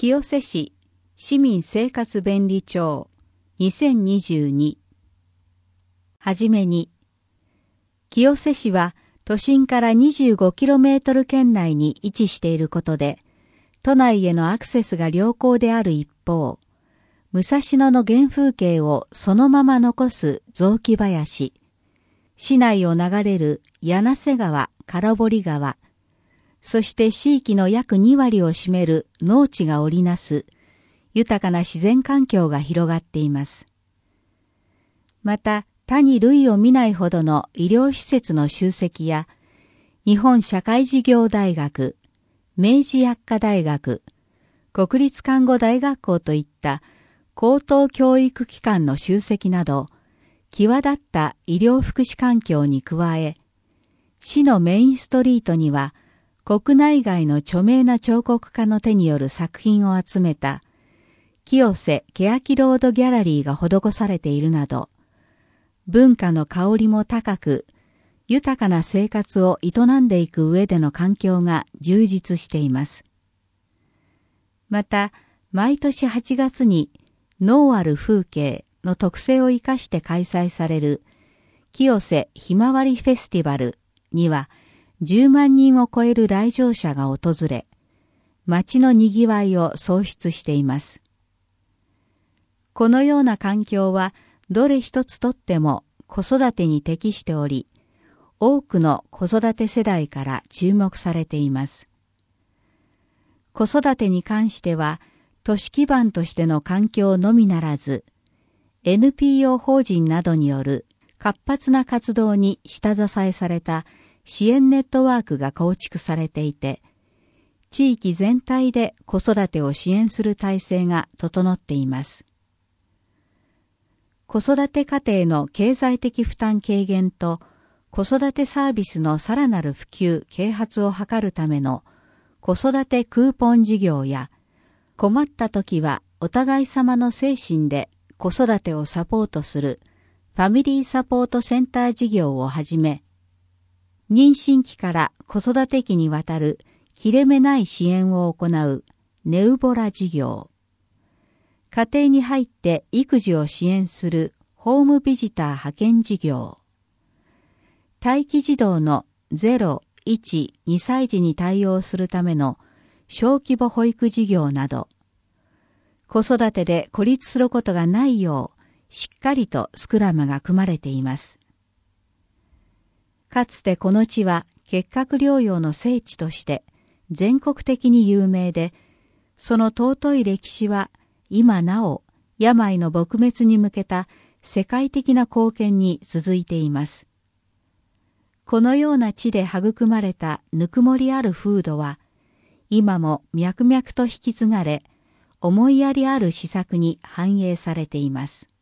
清瀬市市民生活便利帳2022。はじめに、清瀬市は都心から 25km 圏内に位置していることで、都内へのアクセスが良好である一方、武蔵野の原風景をそのまま残す雑木林、市内を流れる柳瀬川、唐堀川、そして市域の約2割を占める農地が織りなす豊かな自然環境が広がっています。また、他に類を見ないほどの医療施設の集積や、日本社会事業大学、明治薬科大学、国立看護大学校といった高等教育機関の集積など、際立った医療福祉環境に加え、市のメインストリートには、国内外の著名な彫刻家の手による作品を集めた、清瀬欅ロードギャラリーが施されているなど、文化の香りも高く、豊かな生活を営んでいく上での環境が充実しています。また、毎年8月に能ある風景の特性を生かして開催される清瀬ひまわりフェスティバルには10万人を超える来場者が訪れ、街のにぎわいを創出しています。このような環境はどれ一つとっても子育てに適しており、多くの子育て世代から注目されています。子育てに関しては、都市基盤としての環境のみならず、NPO 法人などによる活発な活動に下支えされた支援ネットワークが構築されていて、地域全体で子育てを支援する体制が整っています。子育て家庭の経済的負担軽減と子育てサービスのさらなる普及・啓発を図るための子育てクーポン事業や、困った時はお互い様の精神で子育てをサポートするファミリーサポートセンター事業をはじめ、妊娠期から子育て期にわたる切れ目ない支援を行うネウボラ事業、家庭に入って育児を支援するホームビジター派遣事業、待機児童の0、1、2歳児に対応するための小規模保育事業など、子育てで孤立することがないよう、しっかりとスクラムが組まれています。かつてこの地は結核療養の聖地として全国的に有名で、その尊い歴史は今なお病の撲滅に向けた世界的な貢献に続いています。このような地で育まれたぬくもりある風土は、今も脈々と引き継がれ、思いやりある施策に反映されています。